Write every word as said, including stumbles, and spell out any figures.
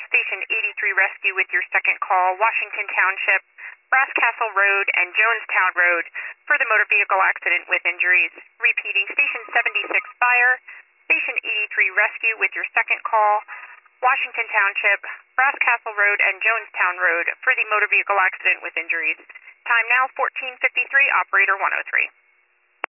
Station eighty-three Rescue with your second call, Washington Township, Brass Castle Road, and Jonestown Road for the motor vehicle accident with injuries. Repeating, Station seventy-six Fire, Station eighty-three Rescue with your second call, Washington Township, Brass Castle Road, and Jonestown Road for the motor vehicle accident with injuries. Time now fourteen fifty-three, operator one oh three.